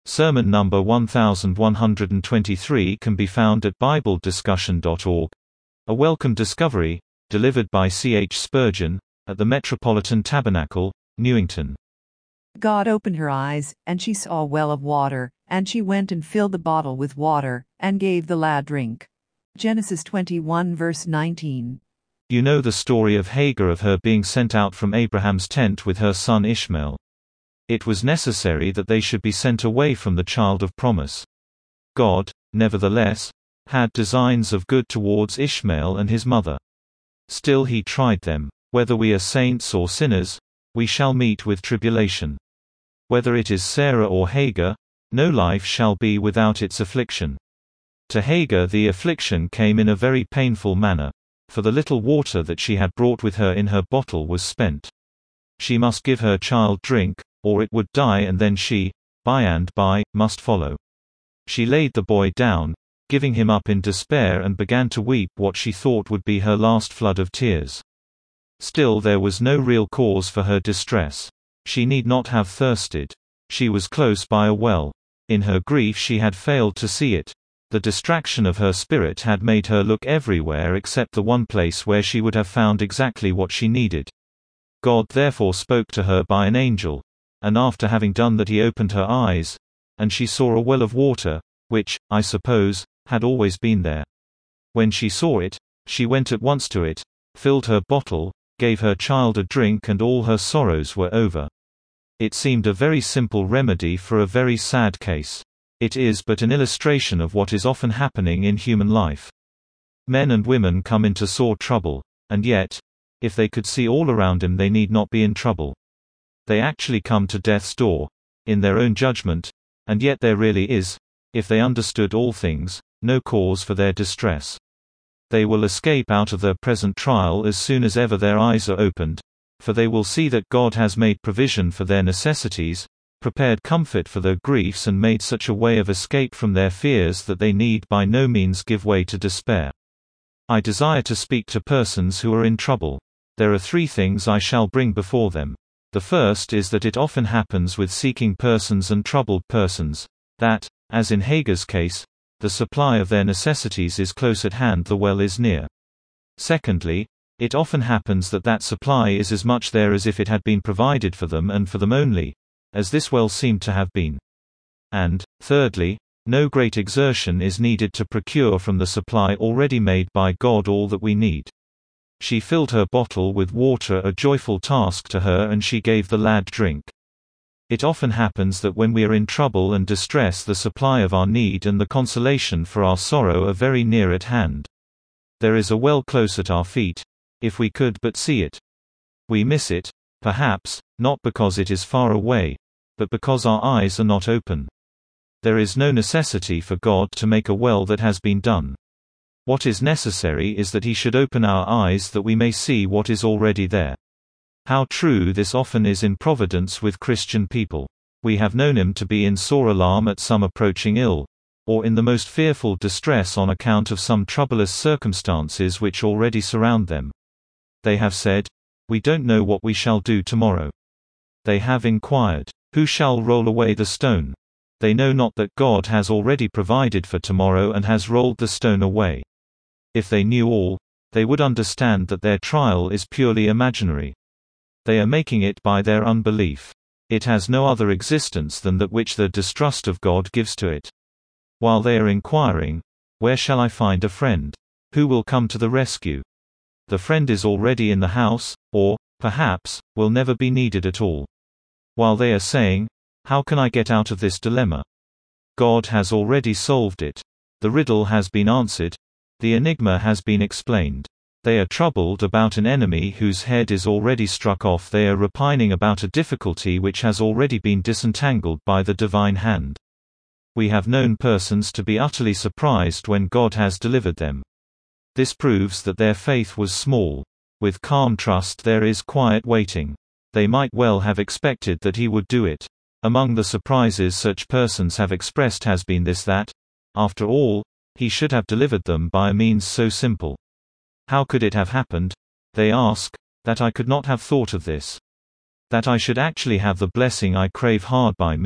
Sermon number 1123 can be found at BibleDiscussion.org. A Welcome Discovery, delivered by C. H. Spurgeon, at the Metropolitan Tabernacle, Newington. God opened her eyes, and she saw a well of water, and she went and filled the bottle with water, and gave the lad drink. Genesis 21 verse 19. You know the story of Hagar, of her being sent out from Abraham's tent with her son Ishmael. It was necessary that they should be sent away from the child of promise. God, nevertheless, had designs of good towards Ishmael and his mother. Still he tried them. Whether we are saints or sinners, we shall meet with tribulation. Whether it is Sarah or Hagar, no life shall be without its affliction. To Hagar the affliction came in a very painful manner, for the little water that she had brought with her in her bottle was spent. She must give her child drink, or it would die, and then she, by and by, must follow. She laid the boy down, giving him up in despair, and began to weep what she thought would be her last flood of tears. Still there was no real cause for her distress. She need not have thirsted. She was close by a well. In her grief she had failed to see it. The distraction of her spirit had made her look everywhere except the one place where she would have found exactly what she needed. God therefore spoke to her by an angel, and after having done that he opened her eyes, and she saw a well of water, which, I suppose, had always been there. When she saw it, she went at once to it, filled her bottle, gave her child a drink, and all her sorrows were over. It seemed a very simple remedy for a very sad case. It is but an illustration of what is often happening in human life. Men and women come into sore trouble, and yet, if they could see all around them, they need not be in trouble. They actually come to death's door, in their own judgment, and yet there really is, if they understood all things, no cause for their distress. They will escape out of their present trial as soon as ever their eyes are opened, for they will see that God has made provision for their necessities, prepared comfort for their griefs, and made such a way of escape from their fears that they need by no means give way to despair. I desire to speak to persons who are in trouble. There are three things I shall bring before them. The first is that it often happens with seeking persons and troubled persons, that, as in Hagar's case, the supply of their necessities is close at hand, the well is near. Secondly, it often happens that that supply is as much there as if it had been provided for them, and for them only, as this well seemed to have been. And, thirdly, no great exertion is needed to procure from the supply already made by God all that we need. She filled her bottle with water, a joyful task to her, and she gave the lad drink. It often happens that when we are in trouble and distress, the supply of our need and the consolation for our sorrow are very near at hand. There is a well close at our feet, if we could but see it. We miss it, perhaps, not because it is far away, but because our eyes are not open. There is no necessity for God to make a well that has been done. What is necessary is that he should open our eyes that we may see what is already there. How true this often is in providence with Christian people. We have known him to be in sore alarm at some approaching ill, or in the most fearful distress on account of some troublous circumstances which already surround them. They have said, "We don't know what we shall do tomorrow." They have inquired, "Who shall roll away the stone?" They know not that God has already provided for tomorrow and has rolled the stone away. If they knew all, they would understand that their trial is purely imaginary. They are making it by their unbelief. It has no other existence than that which the distrust of God gives to it. While they are inquiring, "Where shall I find a friend? Who will come to the rescue?" the friend is already in the house, or, perhaps, will never be needed at all. While they are saying, "How can I get out of this dilemma?" God has already solved it. The riddle has been answered. The enigma has been explained. They are troubled about an enemy whose head is already struck off. They are repining about a difficulty which has already been disentangled by the divine hand. We have known persons to be utterly surprised when God has delivered them. This proves that their faith was small. With calm trust there is quiet waiting. They might well have expected that he would do it. Among the surprises such persons have expressed has been this, that, after all, he should have delivered them by a means so simple. How could it have happened, they ask, that I could not have thought of this? That I should actually have the blessing I crave hard by me,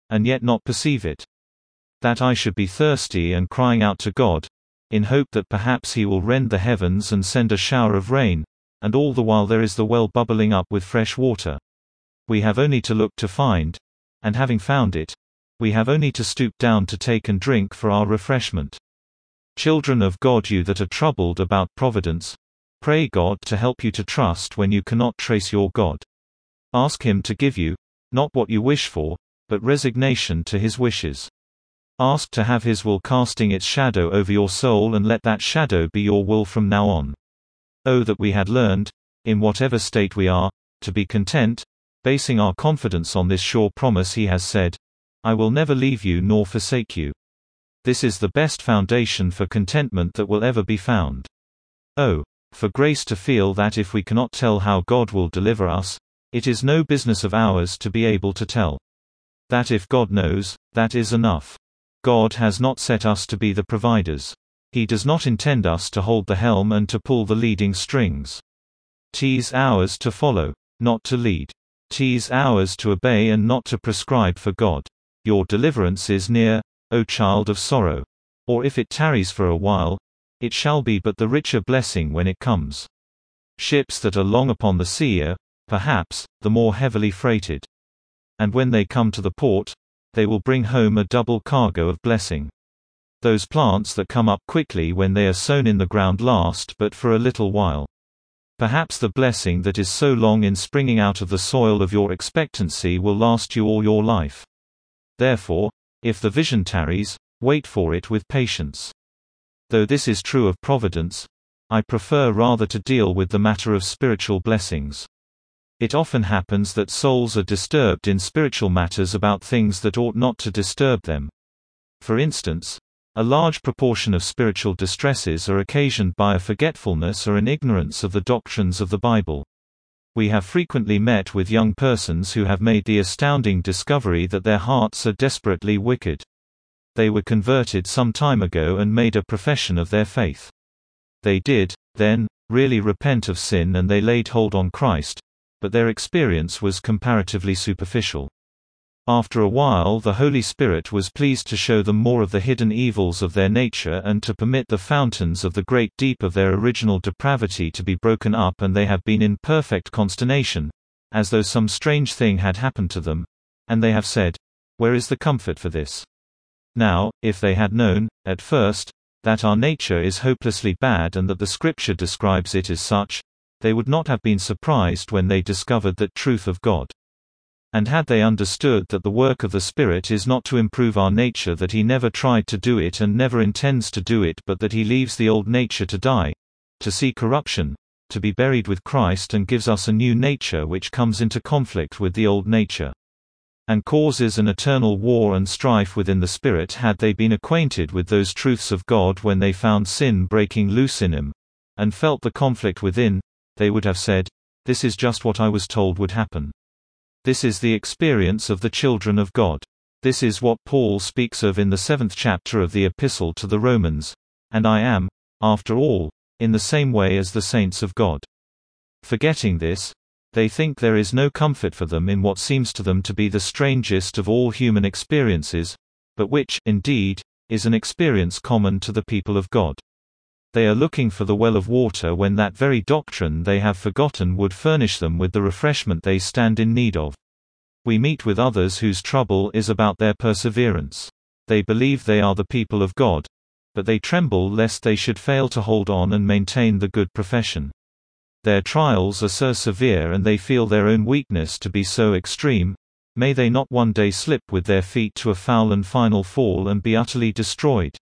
and yet not perceive it. That I should be thirsty and crying out to God, in hope that perhaps He will rend the heavens and send a shower of rain, and all the while there is the well bubbling up with fresh water. We have only to look to find, and having found it, we have only to stoop down to take and drink for our refreshment. Children of God, you that are troubled about providence, pray God to help you to trust when you cannot trace your God. Ask Him to give you, not what you wish for, but resignation to His wishes. Ask to have His will casting its shadow over your soul, and let that shadow be your will from now on. Oh, that we had learned, in whatever state we are, to be content, basing our confidence on this sure promise He has said, I will never leave you nor forsake you. This is the best foundation for contentment that will ever be found. Oh, for grace to feel that if we cannot tell how God will deliver us, it is no business of ours to be able to tell. That if God knows, that is enough. God has not set us to be the providers. He does not intend us to hold the helm and to pull the leading strings. 'Tis ours to follow, not to lead. 'Tis ours to obey and not to prescribe for God. Your deliverance is near, O child of sorrow. Or if it tarries for a while, it shall be but the richer blessing when it comes. Ships that are long upon the sea are, perhaps, the more heavily freighted. And when they come to the port, they will bring home a double cargo of blessing. Those plants that come up quickly when they are sown in the ground last but for a little while. Perhaps the blessing that is so long in springing out of the soil of your expectancy will last you all your life. Therefore, if the vision tarries, wait for it with patience. Though this is true of providence, I prefer rather to deal with the matter of spiritual blessings. It often happens that souls are disturbed in spiritual matters about things that ought not to disturb them. For instance, a large proportion of spiritual distresses are occasioned by a forgetfulness or an ignorance of the doctrines of the Bible. We have frequently met with young persons who have made the astounding discovery that their hearts are desperately wicked. They were converted some time ago and made a profession of their faith. They did, then, really repent of sin and they laid hold on Christ, but their experience was comparatively superficial. After a while the Holy Spirit was pleased to show them more of the hidden evils of their nature and to permit the fountains of the great deep of their original depravity to be broken up, and they have been in perfect consternation, as though some strange thing had happened to them, and they have said, "Where is the comfort for this?" Now, if they had known, at first, that our nature is hopelessly bad and that the Scripture describes it as such, they would not have been surprised when they discovered that truth of God. And had they understood that the work of the Spirit is not to improve our nature, that He never tried to do it and never intends to do it, but that He leaves the old nature to die, to see corruption, to be buried with Christ, and gives us a new nature which comes into conflict with the old nature, and causes an eternal war and strife within the Spirit, had they been acquainted with those truths of God when they found sin breaking loose in Him, and felt the conflict within, they would have said, "This is just what I was told would happen." This is the experience of the children of God. This is what Paul speaks of in the 7th chapter of the Epistle to the Romans, "And I am, after all, in the same way as the saints of God." Forgetting this, they think there is no comfort for them in what seems to them to be the strangest of all human experiences, but which, indeed, is an experience common to the people of God. They are looking for the well of water when that very doctrine they have forgotten would furnish them with the refreshment they stand in need of. We meet with others whose trouble is about their perseverance. They believe they are the people of God, but they tremble lest they should fail to hold on and maintain the good profession. Their trials are so severe and they feel their own weakness to be so extreme, may they not one day slip with their feet to a foul and final fall and be utterly destroyed.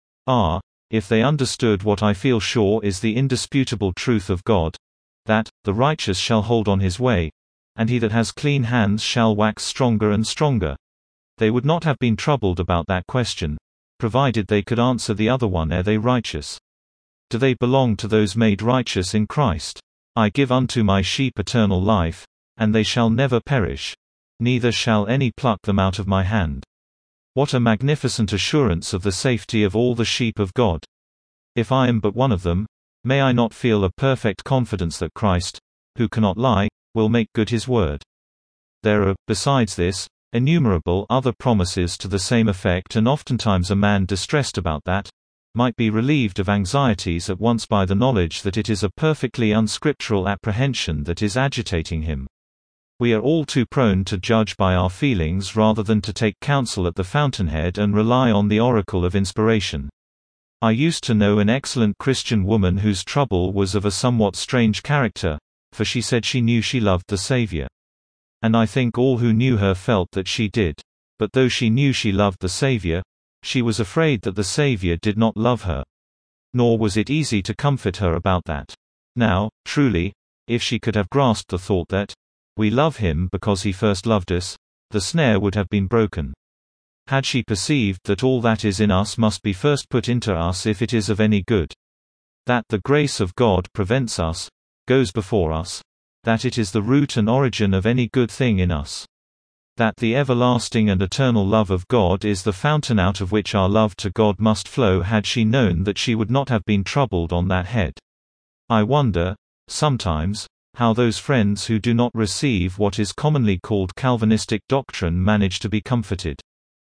Ah, if they understood what I feel sure is the indisputable truth of God, that, the righteous shall hold on his way, and he that has clean hands shall wax stronger and stronger, they would not have been troubled about that question, provided they could answer the other one. Are they righteous? Do they belong to those made righteous in Christ? I give unto my sheep eternal life, and they shall never perish, neither shall any pluck them out of my hand. What a magnificent assurance of the safety of all the sheep of God! If I am but one of them, may I not feel a perfect confidence that Christ, who cannot lie, will make good His word? There are, besides this, Innumerable other promises to the same effect, and oftentimes a man distressed about that might be relieved of anxieties at once by the knowledge that it is a perfectly unscriptural apprehension that is agitating him. We are all too prone to judge by our feelings rather than to take counsel at the fountainhead and rely on the oracle of inspiration. I used to know an excellent Christian woman whose trouble was of a somewhat strange character, for she said she knew she loved the Savior. And I think all who knew her felt that she did. But though she knew she loved the Savior, she was afraid that the Savior did not love her. Nor was it easy to comfort her about that. Now, truly, if she could have grasped the thought that we love him because he first loved us, the snare would have been broken. Had she perceived that all that is in us must be first put into us if it is of any good. That the grace of God prevents us, goes before us. That it is the root and origin of any good thing in us. That the everlasting and eternal love of God is the fountain out of which our love to God must flow. Had she known that, she would not have been troubled on that head. I wonder, sometimes, how those friends who do not receive what is commonly called Calvinistic doctrine manage to be comforted.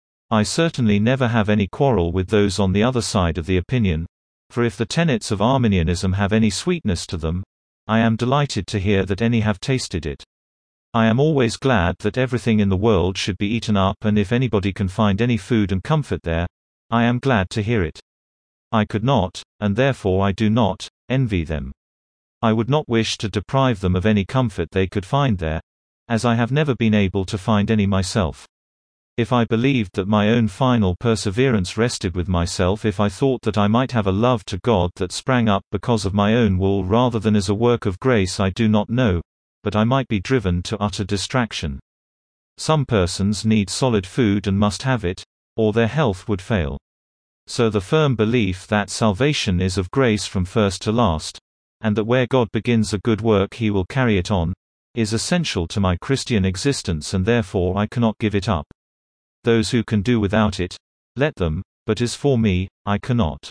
I certainly never have any quarrel with those on the other side of the opinion, for if the tenets of Arminianism have any sweetness to them, I am delighted to hear that any have tasted it. I am always glad that everything in the world should be eaten up, and if anybody can find any food and comfort there, I am glad to hear it. I could not, and therefore I do not, envy them. I would not wish to deprive them of any comfort they could find there, as I have never been able to find any myself. If I believed that my own final perseverance rested with myself, if I thought that I might have a love to God that sprang up because of my own will rather than as a work of grace, I do not know, but I might be driven to utter distraction. Some persons need solid food and must have it, or their health would fail. So the firm belief that salvation is of grace from first to last, and that where God begins a good work he will carry it on, is essential to my Christian existence, and therefore I cannot give it up. Those who can do without it, let them, but as for me, I cannot.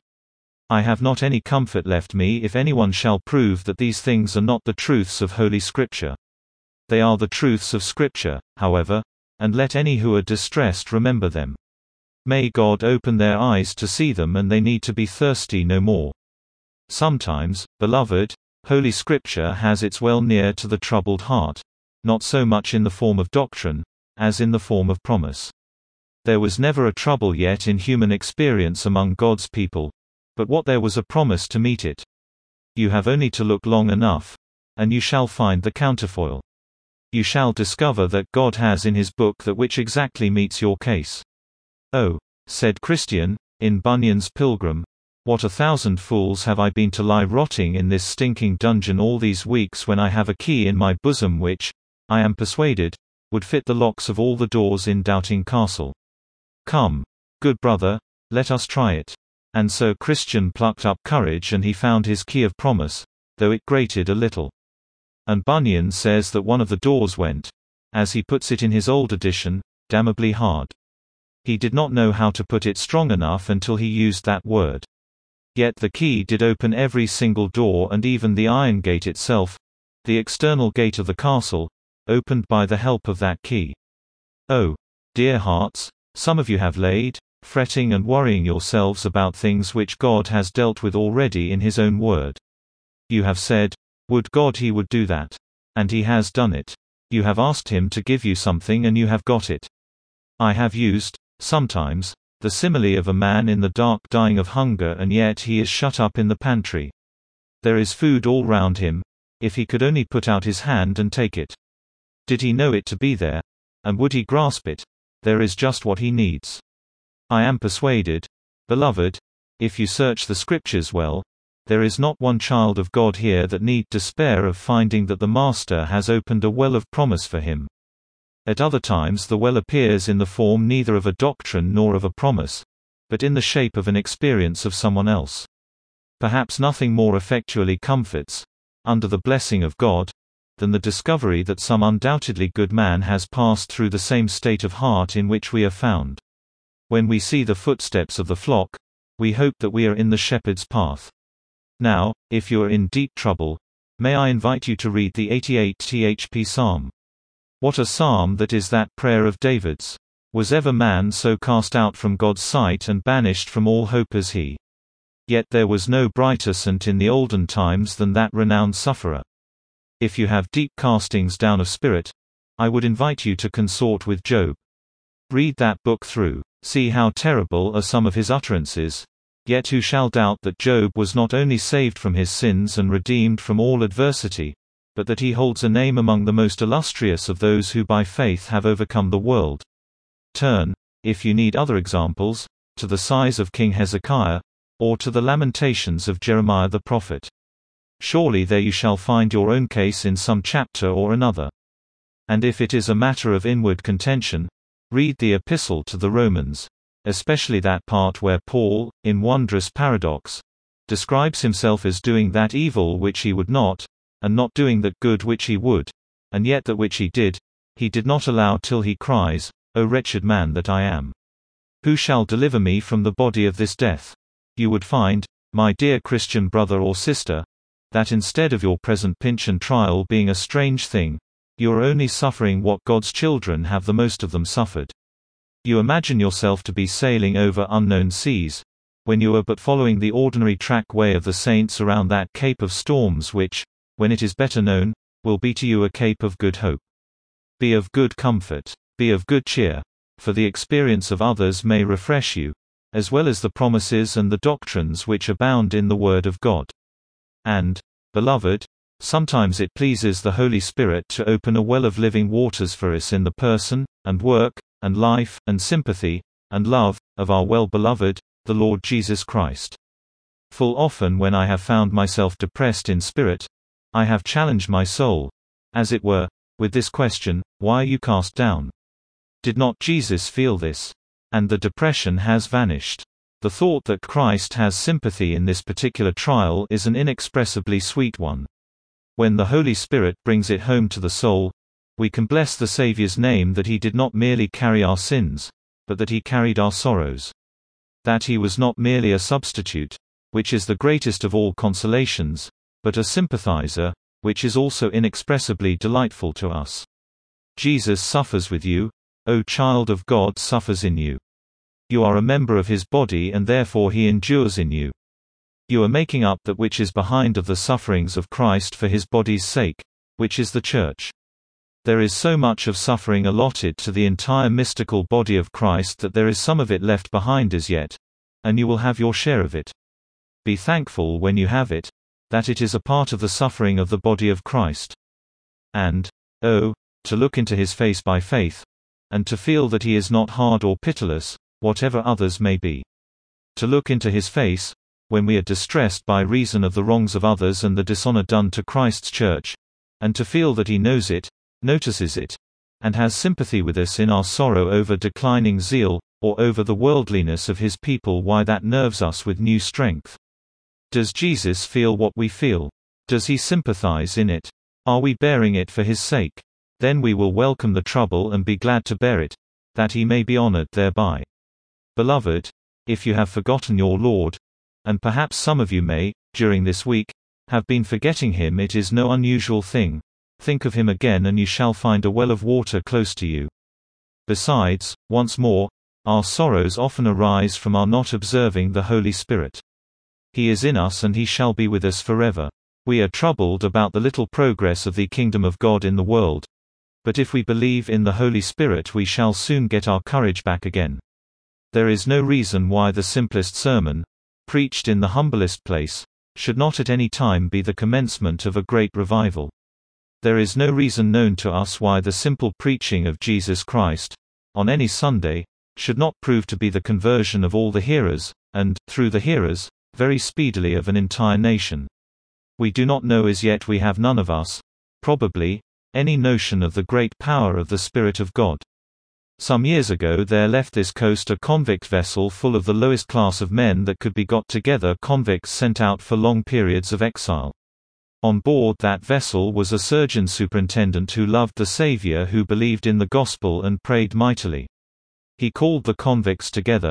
I have not any comfort left me if anyone shall prove that these things are not the truths of Holy Scripture. They are the truths of Scripture, however, and let any who are distressed remember them. May God open their eyes to see them, and they need to be thirsty no more. Sometimes, beloved, Holy Scripture has its well near to the troubled heart, not so much in the form of doctrine, as in the form of promise. There was never a trouble yet in human experience among God's people, but what there was a promise to meet it. You have only to look long enough, and you shall find the counterfoil. You shall discover that God has in his book that which exactly meets your case. Oh, said Christian, in Bunyan's Pilgrim, what 1,000 fools have I been to lie rotting in this stinking dungeon all these weeks, when I have a key in my bosom which, I am persuaded, would fit the locks of all the doors in Doubting Castle. Come, good brother, let us try it. And so Christian plucked up courage and he found his key of promise, though it grated a little. And Bunyan says that one of the doors went, as he puts it in his old edition, damnably hard. He did not know how to put it strong enough until he used that word. Yet the key did open every single door, and even the iron gate itself, the external gate of the castle, opened by the help of that key. Oh, dear hearts, some of you have laid, fretting and worrying yourselves about things which God has dealt with already in his own word. You have said, would God he would do that. And he has done it. You have asked him to give you something and you have got it. I have used, sometimes, the simile of a man in the dark dying of hunger, and yet he is shut up in the pantry. There is food all round him, if he could only put out his hand and take it. Did he know it to be there? And would he grasp it? There is just what he needs. I am persuaded, beloved, if you search the Scriptures well, there is not one child of God here that need despair of finding that the Master has opened a well of promise for him. At other times the well appears in the form neither of a doctrine nor of a promise, but in the shape of an experience of someone else. Perhaps nothing more effectually comforts, under the blessing of God, than the discovery that some undoubtedly good man has passed through the same state of heart in which we are found. When we see the footsteps of the flock, we hope that we are in the shepherd's path. Now, if you are in deep trouble, may I invite you to read the 88th Psalm. What a psalm that is that prayer of David's! Was ever man so cast out from God's sight and banished from all hope as he? Yet there was no brighter saint in the olden times than that renowned sufferer. If you have deep castings down of spirit, I would invite you to consort with Job. Read that book through. See how terrible are some of his utterances. Yet who shall doubt that Job was not only saved from his sins and redeemed from all adversity, but that he holds a name among the most illustrious of those who by faith have overcome the world. Turn, if you need other examples, to the sighs of King Hezekiah, or to the lamentations of Jeremiah the prophet. Surely there you shall find your own case in some chapter or another. And if it is a matter of inward contention, read the Epistle to the Romans, especially that part where Paul, in wondrous paradox, describes himself as doing that evil which he would not, and not doing that good which he would, and yet that which he did not allow, till he cries, O wretched man that I am! Who shall deliver me from the body of this death? You would find, my dear Christian brother or sister, that instead of your present pinch and trial being a strange thing, you are only suffering what God's children have the most of them suffered. You imagine yourself to be sailing over unknown seas, when you are but following the ordinary track way of the saints around that cape of storms which, when it is better known, will be to you a cape of good hope. Be of good comfort. Be of good cheer, for the experience of others may refresh you, as well as the promises and the doctrines which abound in the Word of God. And, beloved, sometimes it pleases the Holy Spirit to open a well of living waters for us in the person, and work, and life, and sympathy, and love, of our well-beloved, the Lord Jesus Christ. Full often when I have found myself depressed in spirit, I have challenged my soul, as it were, with this question, why are you cast down? Did not Jesus feel this? And the depression has vanished. The thought that Christ has sympathy in this particular trial is an inexpressibly sweet one. When the Holy Spirit brings it home to the soul, we can bless the Saviour's name that he did not merely carry our sins, but that he carried our sorrows. That he was not merely a substitute, which is the greatest of all consolations, but a sympathizer, which is also inexpressibly delightful to us. Jesus suffers with you, O child of God suffers in you. You are a member of his body and therefore he endures in you. You are making up that which is behind of the sufferings of Christ for his body's sake, which is the church. There is so much of suffering allotted to the entire mystical body of Christ that there is some of it left behind as yet, and you will have your share of it. Be thankful when you have it, that it is a part of the suffering of the body of Christ. And, oh, to look into his face by faith, and to feel that he is not hard or pitiless, whatever others may be. To look into his face, when we are distressed by reason of the wrongs of others and the dishonor done to Christ's church, and to feel that he knows it, notices it, and has sympathy with us in our sorrow over declining zeal, or over the worldliness of his people. Why that nerves us with new strength. Does Jesus feel what we feel? Does he sympathize in it? Are we bearing it for his sake? Then we will welcome the trouble and be glad to bear it, that he may be honored thereby. Beloved, if you have forgotten your Lord, and perhaps some of you may, during this week, have been forgetting him, it is no unusual thing. Think of him again and you shall find a well of water close to you. Besides, once more, our sorrows often arise from our not observing the Holy Spirit. He is in us and he shall be with us forever. We are troubled about the little progress of the kingdom of God in the world, but if we believe in the Holy Spirit we shall soon get our courage back again. There is no reason why the simplest sermon, preached in the humblest place, should not at any time be the commencement of a great revival. There is no reason known to us why the simple preaching of Jesus Christ, on any Sunday, should not prove to be the conversion of all the hearers, and, through the hearers, very speedily of an entire nation. We do not know as yet, we have none of us, probably, any notion of the great power of the Spirit of God. Some years ago there left this coast a convict vessel full of the lowest class of men that could be got together, convicts sent out for long periods of exile. On board that vessel was a surgeon superintendent who loved the Savior, who believed in the gospel and prayed mightily. He called the convicts together,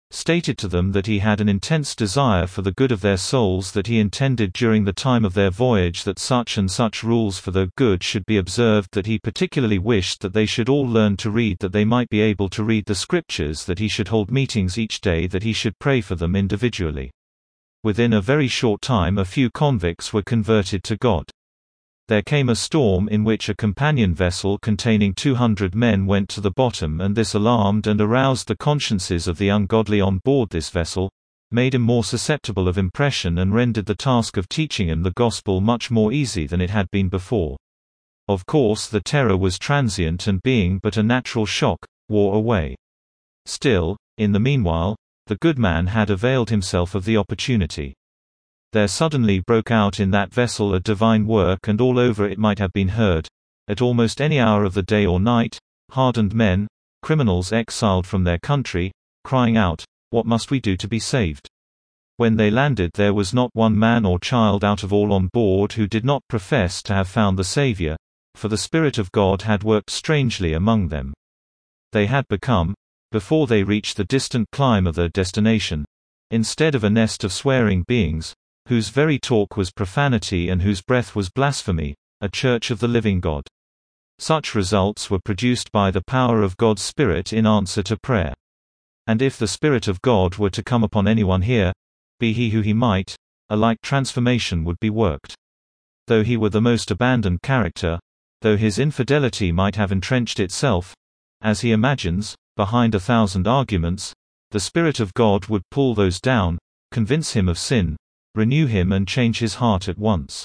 stated to them that he had an intense desire for the good of their souls, that he intended during the time of their voyage that such and such rules for their good should be observed, that he particularly wished that they should all learn to read, that they might be able to read the scriptures, that he should hold meetings each day, that he should pray for them individually. Within a very short time a few convicts were converted to God. There came a storm in which a companion vessel containing 200 men went to the bottom, and this alarmed and aroused the consciences of the ungodly on board this vessel, made him more susceptible of impression, and rendered the task of teaching him the gospel much more easy than it had been before. Of course the terror was transient, and being but a natural shock, wore away. Still, in the meanwhile, the good man had availed himself of the opportunity. There suddenly broke out in that vessel a divine work, and all over it might have been heard, at almost any hour of the day or night, hardened men, criminals exiled from their country, crying out, "What must we do to be saved?" When they landed, there was not one man or child out of all on board who did not profess to have found the Savior, for the Spirit of God had worked strangely among them. They had become, before they reached the distant clime of their destination, instead of a nest of swearing beings, whose very talk was profanity and whose breath was blasphemy, a church of the living God. Such results were produced by the power of God's Spirit in answer to prayer. And if the Spirit of God were to come upon anyone here, be he who he might, a like transformation would be worked. Though he were the most abandoned character, though his infidelity might have entrenched itself, as he imagines, behind 1,000 arguments, the Spirit of God would pull those down, convince him of sin, renew him and change his heart at once.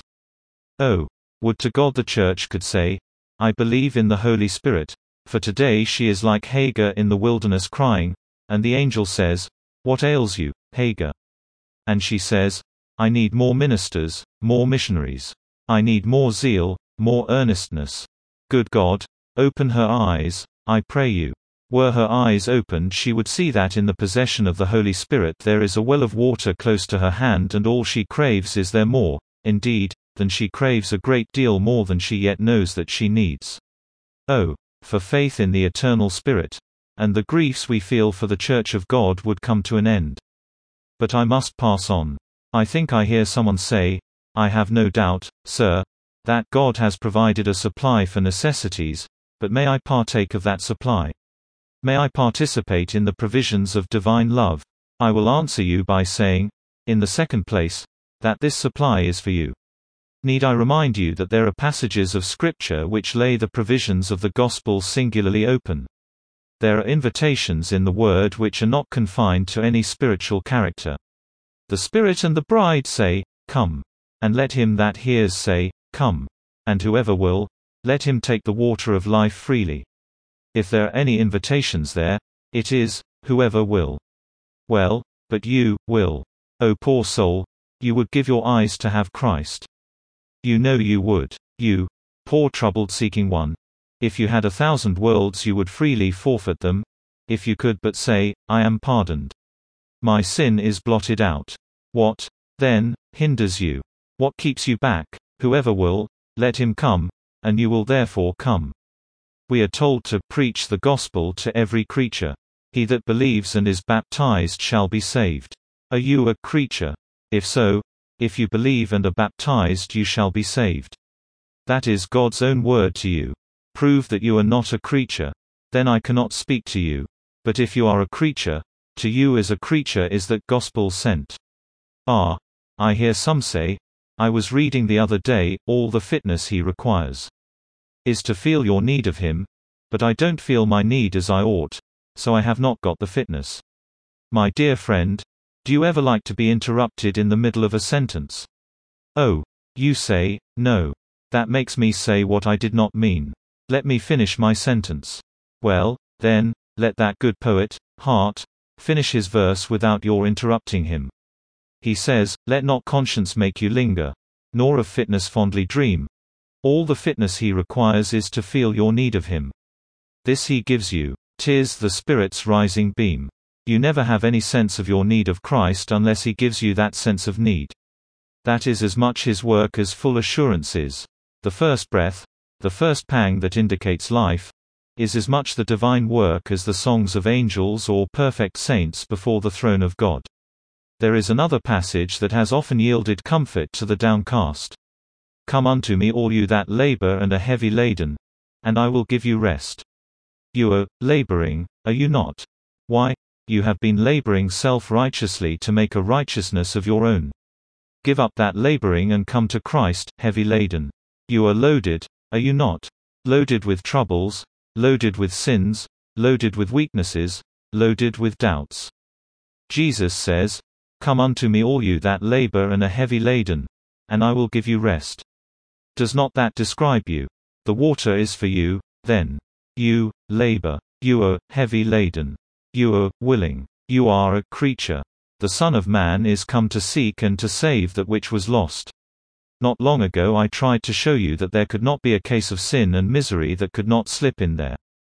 Oh, would to God the Church could say, "I believe in the Holy Spirit," for today she is like Hagar in the wilderness crying, and the angel says, "What ails you, Hagar?" And she says, "I need more ministers, more missionaries. I need more zeal, more earnestness. Good God, open her eyes, I pray you." Were her eyes opened, she would see that in the possession of the Holy Spirit there is a well of water close to her hand, and all she craves is there more, indeed, than she craves, a great deal more than she yet knows that she needs. Oh, for faith in the eternal Spirit! And the griefs we feel for the Church of God would come to an end. But I must pass on. I think I hear someone say, "I have no doubt, sir, that God has provided a supply for necessities, but may I partake of that supply? May I participate in the provisions of divine love?" I will answer you by saying, in the second place, that this supply is for you. Need I remind you that there are passages of Scripture which lay the provisions of the gospel singularly open? There are invitations in the Word which are not confined to any spiritual character. The Spirit and the bride say, "Come." And let him that hears say, "Come." And whoever will, let him take the water of life freely. If there are any invitations there, it is, whoever will. Well, but you will. Oh poor soul, you would give your eyes to have Christ. You know you would. You, poor troubled seeking one. If you had 1,000 worlds you would freely forfeit them, if you could but say, "I am pardoned. My sin is blotted out." What, then, hinders you? What keeps you back? Whoever will, let him come, and you will therefore come. We are told to preach the gospel to every creature. He that believes and is baptized shall be saved. Are you a creature? If so, if you believe and are baptized you shall be saved. That is God's own word to you. Prove that you are not a creature. Then I cannot speak to you. But if you are a creature, to you as a creature is that gospel sent. Ah, I hear some say, I was reading the other day, all the fitness he requires is to feel your need of him, but I don't feel my need as I ought, so I have not got the fitness. My dear friend, do you ever like to be interrupted in the middle of a sentence? Oh, you say, no. That makes me say what I did not mean. Let me finish my sentence. Well, then, let that good poet, Hart, finish his verse without your interrupting him. He says, "Let not conscience make you linger, nor of fitness fondly dream. All the fitness he requires is to feel your need of him. This he gives you. 'Tis the Spirit's rising beam. You never have any sense of your need of Christ unless he gives you that sense of need. That is as much his work as full assurance is. The first breath, the first pang that indicates life, is as much the divine work as the songs of angels or perfect saints before the throne of God. There is another passage that has often yielded comfort to the downcast. Come unto me all you that labor and are heavy laden, and I will give you rest. You are laboring, are you not? Why, you have been laboring self-righteously to make a righteousness of your own. Give up that laboring and come to Christ, heavy laden. You are loaded, are you not? Loaded with troubles, loaded with sins, loaded with weaknesses, loaded with doubts. Jesus says, Come unto me all you that labor and are heavy laden, and I will give you rest. Does not that describe you? The water is for you, then. You labor. You are heavy laden. You are willing. You are a creature. The Son of Man is come to seek and to save that which was lost. Not long ago I tried to show you that there could not be a case of sin and misery that could not slip in there.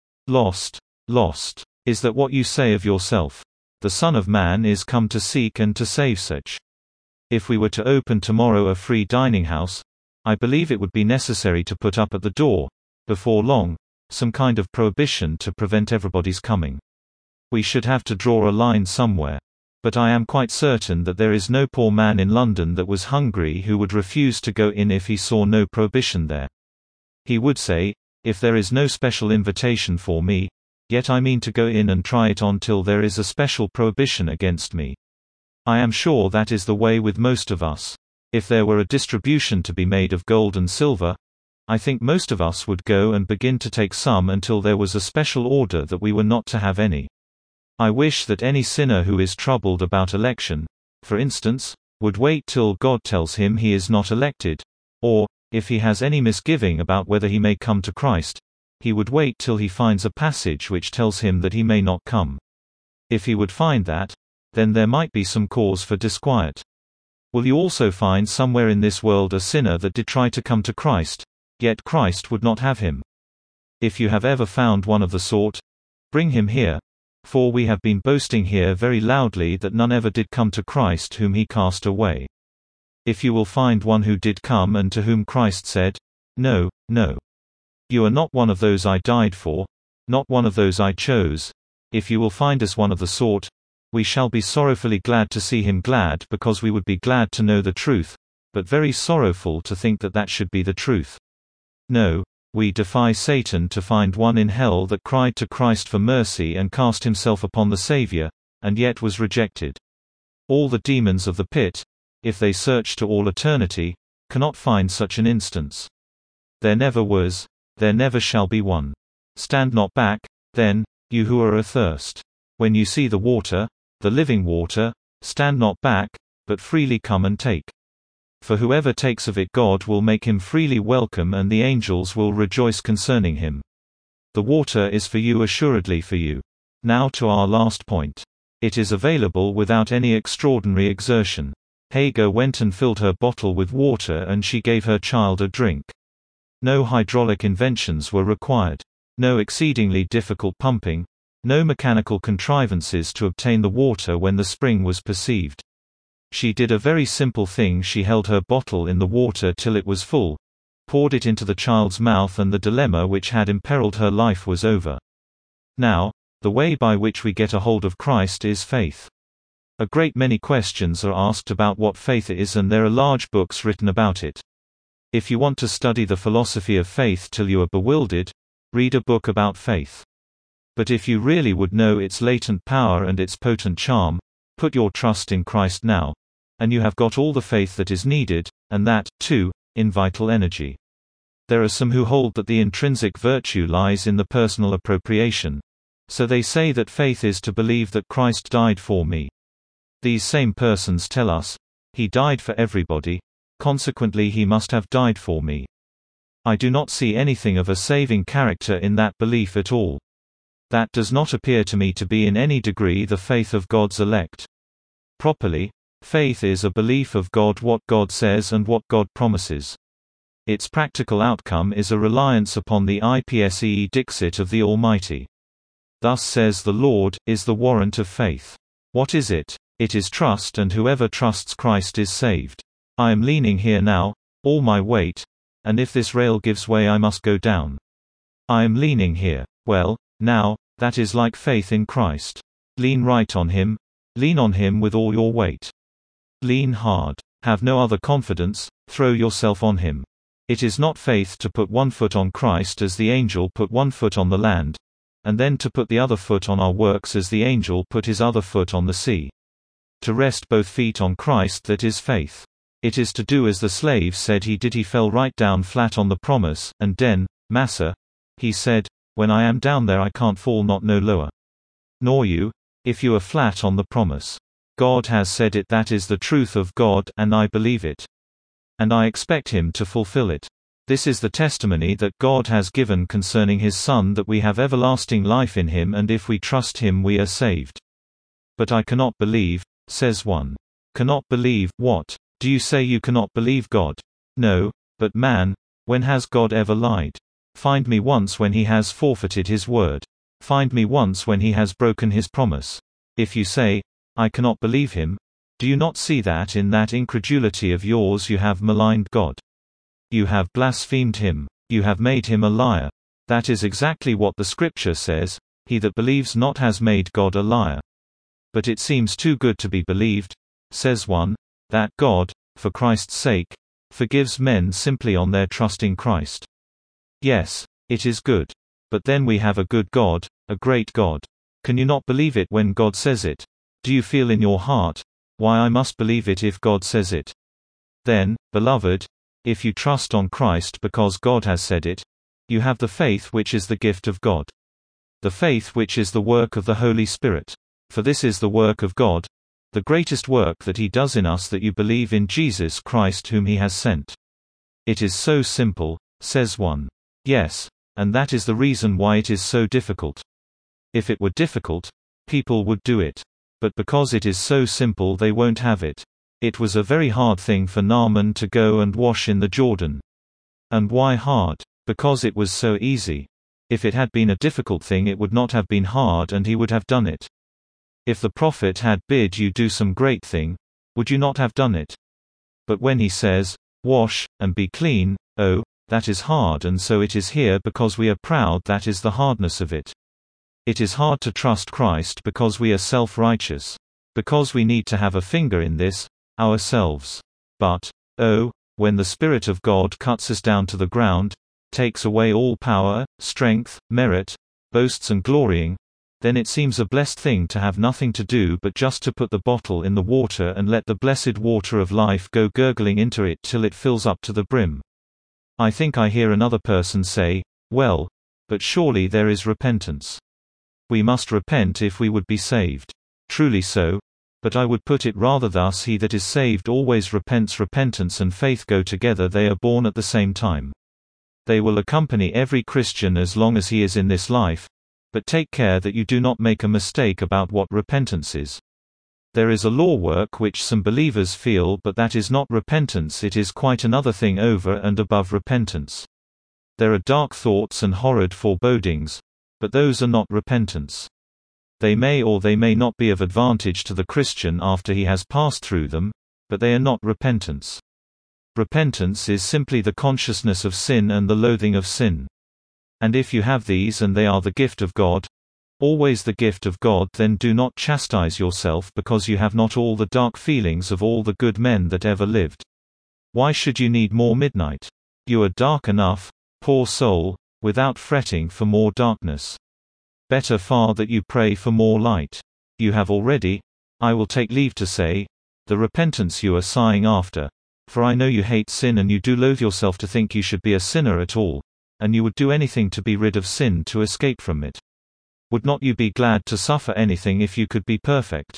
Lost. Lost. Is that what you say of yourself? The Son of Man is come to seek and to save such. If we were to open tomorrow a free dining house, I believe it would be necessary to put up at the door, before long, some kind of prohibition to prevent everybody's coming. We should have to draw a line somewhere. But I am quite certain that there is no poor man in London that was hungry who would refuse to go in if he saw no prohibition there. He would say, if there is no special invitation for me, yet I mean to go in and try it on till there is a special prohibition against me. I am sure that is the way with most of us. If there were a distribution to be made of gold and silver, I think most of us would go and begin to take some until there was a special order that we were not to have any. I wish that any sinner who is troubled about election, for instance, would wait till God tells him he is not elected, or, if he has any misgiving about whether he may come to Christ, he would wait till he finds a passage which tells him that he may not come. If he would find that, then there might be some cause for disquiet. Will you also find somewhere in this world a sinner that did try to come to Christ, yet Christ would not have him? If you have ever found one of the sort, bring him here. For we have been boasting here very loudly that none ever did come to Christ whom he cast away. If you will find one who did come and to whom Christ said, No, no. You are not one of those I died for, not one of those I chose. If you will find us one of the sort, we shall be sorrowfully glad to see him glad because we would be glad to know the truth, but very sorrowful to think that that should be the truth. No. We defy Satan to find one in hell that cried to Christ for mercy and cast himself upon the Savior, and yet was rejected. All the demons of the pit, if they search to all eternity, cannot find such an instance. There never was, there never shall be one. Stand not back, then, you who are athirst. When you see the water, the living water, stand not back, but freely come and take. For whoever takes of it God will make him freely welcome and the angels will rejoice concerning him. The water is for you, assuredly for you. Now to our last point. It is available without any extraordinary exertion. Hagar went and filled her bottle with water and she gave her child a drink. No hydraulic inventions were required. No exceedingly difficult pumping. No mechanical contrivances to obtain the water when the spring was perceived. She did a very simple thing. She held her bottle in the water till it was full, poured it into the child's mouth, and the dilemma which had imperiled her life was over. Now, the way by which we get a hold of Christ is faith. A great many questions are asked about what faith is, and there are large books written about it. If you want to study the philosophy of faith till you are bewildered, read a book about faith. But if you really would know its latent power and its potent charm, put your trust in Christ now, and you have got all the faith that is needed, and that, too, in vital energy. There are some who hold that the intrinsic virtue lies in the personal appropriation. So they say that faith is to believe that Christ died for me. These same persons tell us, He died for everybody, consequently He must have died for me. I do not see anything of a saving character in that belief at all. That does not appear to me to be in any degree the faith of God's elect. Properly, faith is a belief of God, what God says and what God promises. Its practical outcome is a reliance upon the ipse dixit of the Almighty. Thus says the Lord, is the warrant of faith. What is it? It is trust, and whoever trusts Christ is saved. I am leaning here now, all my weight, and if this rail gives way I must go down. I am leaning here. Well, now, that is like faith in Christ. Lean right on Him. Lean on Him with all your weight. Lean hard. Have no other confidence, throw yourself on Him. It is not faith to put one foot on Christ as the angel put one foot on the land, and then to put the other foot on our works as the angel put his other foot on the sea. To rest both feet on Christ, that is faith. It is to do as the slave said he did. He fell right down flat on the promise, and den, massa, he said, when I am down there I can't fall not no lower. Nor you, if you are flat on the promise. God has said it, that is the truth of God, and I believe it. And I expect Him to fulfill it. This is the testimony that God has given concerning His Son, that we have everlasting life in Him, and if we trust Him we are saved. But I cannot believe, says one. Cannot believe what? Do you say you cannot believe God? No, but man, when has God ever lied? Find me once when He has forfeited His word. Find me once when He has broken His promise. If you say, I cannot believe Him, do you not see that in that incredulity of yours you have maligned God? You have blasphemed Him. You have made Him a liar. That is exactly what the Scripture says, he that believes not has made God a liar. But it seems too good to be believed, says one, that God, for Christ's sake, forgives men simply on their trusting Christ. Yes, it is good. But then we have a good God, a great God. Can you not believe it when God says it? Do you feel in your heart, why I must believe it if God says it? Then, beloved, if you trust on Christ because God has said it, you have the faith which is the gift of God. The faith which is the work of the Holy Spirit. For this is the work of God, the greatest work that He does in us, that you believe in Jesus Christ whom He has sent. It is so simple, says one. Yes, and that is the reason why it is so difficult. If it were difficult, people would do it. But because it is so simple they won't have it. It was a very hard thing for Naaman to go and wash in the Jordan. And why hard? Because it was so easy. If it had been a difficult thing it would not have been hard and he would have done it. If the prophet had bid you do some great thing, would you not have done it? But when he says, wash, and be clean, oh, that is hard, and so it is here because we are proud. That is the hardness of it. It is hard to trust Christ because we are self-righteous. Because we need to have a finger in this, ourselves. But, oh, when the Spirit of God cuts us down to the ground, takes away all power, strength, merit, boasts and glorying, then it seems a blessed thing to have nothing to do but just to put the bottle in the water and let the blessed water of life go gurgling into it till it fills up to the brim. I think I hear another person say, well, but surely there is repentance. We must repent if we would be saved. Truly so, but I would put it rather thus: he that is saved always repents. Repentance and faith go together, they are born at the same time. They will accompany every Christian as long as he is in this life, but take care that you do not make a mistake about what repentance is. There is a law work which some believers feel, but that is not repentance. It is quite another thing over and above repentance. There are dark thoughts and horrid forebodings, but those are not repentance. They may or they may not be of advantage to the Christian after he has passed through them, but they are not repentance. Repentance is simply the consciousness of sin and the loathing of sin. And if you have these and they are the gift of God, always the gift of God, then do not chastise yourself because you have not all the dark feelings of all the good men that ever lived. Why should you need more midnight? You are dark enough, poor soul, without fretting for more darkness. Better far that you pray for more light. You have already, I will take leave to say, the repentance you are sighing after. For I know you hate sin and you do loathe yourself to think you should be a sinner at all, and you would do anything to be rid of sin, to escape from it. Would not you be glad to suffer anything if you could be perfect?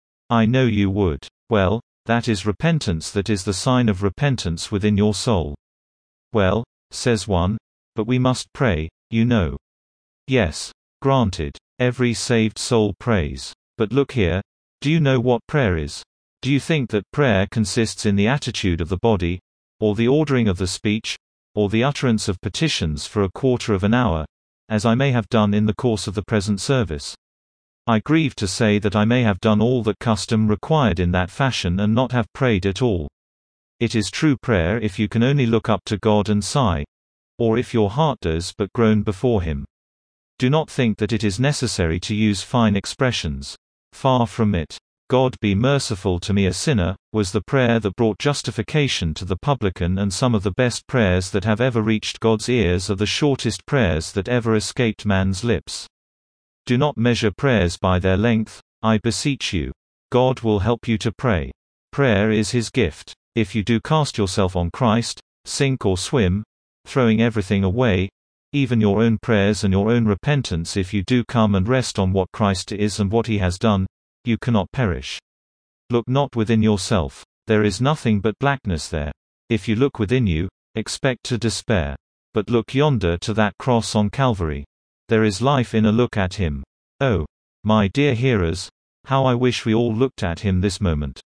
I know you would. Well, that is repentance. That is the sign of repentance within your soul. Well, says one, but we must pray, you know. Yes, granted. Every saved soul prays. But look here, do you know what prayer is? Do you think that prayer consists in the attitude of the body, or the ordering of the speech, or the utterance of petitions for a quarter of an hour, as I may have done in the course of the present service? I grieve to say that I may have done all that custom required in that fashion and not have prayed at all. It is true prayer if you can only look up to God and sigh, or if your heart does but groan before Him. Do not think that it is necessary to use fine expressions. Far from it. God be merciful to me a sinner, was the prayer that brought justification to the publican, and some of the best prayers that have ever reached God's ears are the shortest prayers that ever escaped man's lips. Do not measure prayers by their length, I beseech you. God will help you to pray. Prayer is His gift. If you do cast yourself on Christ, sink or swim, throwing everything away, even your own prayers and your own repentance, if you do come and rest on what Christ is and what He has done, you cannot perish. Look not within yourself. There is nothing but blackness there. If you look within you, expect to despair. But look yonder to that cross on Calvary. There is life in a look at Him. Oh, my dear hearers, how I wish we all looked at Him this moment.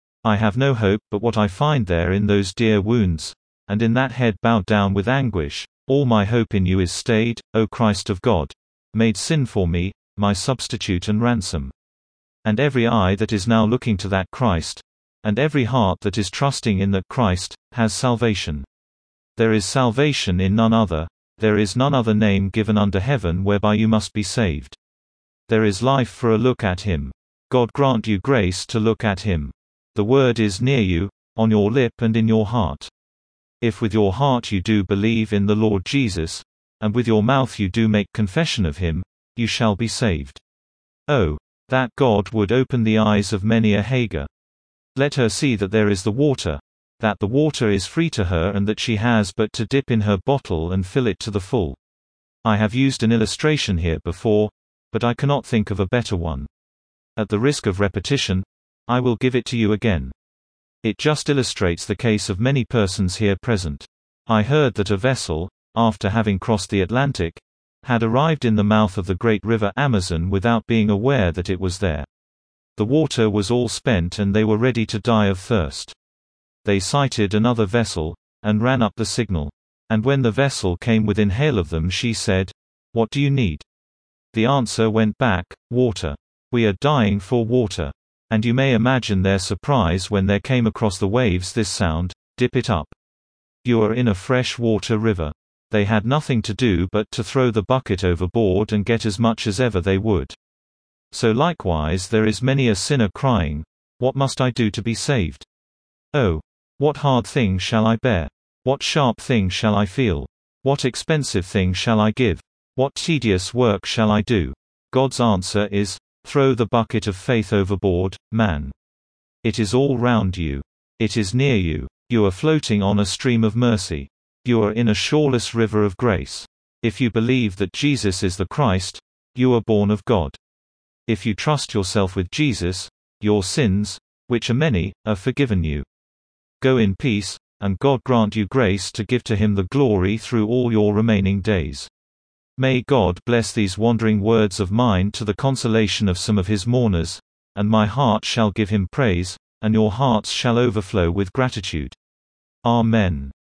I have no hope but what I find there in those dear wounds, and in that head bowed down with anguish. All my hope in you is stayed, O Christ of God, made sin for me, my substitute and ransom. And every eye that is now looking to that Christ, and every heart that is trusting in that Christ, has salvation. There is salvation in none other, there is none other name given under heaven whereby you must be saved. There is life for a look at Him. God grant you grace to look at Him. The word is near you, on your lip and in your heart. If with your heart you do believe in the Lord Jesus, and with your mouth you do make confession of Him, you shall be saved. Oh, that God would open the eyes of many a Hagar. Let her see that there is the water, that the water is free to her, and that she has but to dip in her bottle and fill it to the full. I have used an illustration here before, but I cannot think of a better one. At the risk of repetition, I will give it to you again. It just illustrates the case of many persons here present. I heard that a vessel, after having crossed the Atlantic, had arrived in the mouth of the great river Amazon without being aware that it was there. The water was all spent and they were ready to die of thirst. They sighted another vessel, and ran up the signal. And when the vessel came within hail of them, she said, "What do you need?" The answer went back, "Water. We are dying for water." And you may imagine their surprise when there came across the waves this sound, "Dip it up. You are in a fresh water river." They had nothing to do but to throw the bucket overboard and get as much as ever they would. So likewise there is many a sinner crying, "What must I do to be saved? Oh, what hard thing shall I bear? What sharp thing shall I feel? What expensive thing shall I give? What tedious work shall I do?" God's answer is, throw the bucket of faith overboard, man. It is all round you. It is near you. You are floating on a stream of mercy. You are in a shoreless river of grace. If you believe that Jesus is the Christ, you are born of God. If you trust yourself with Jesus, your sins, which are many, are forgiven you. Go in peace, and God grant you grace to give to Him the glory through all your remaining days. May God bless these wandering words of mine to the consolation of some of His mourners, and my heart shall give Him praise, and your hearts shall overflow with gratitude. Amen.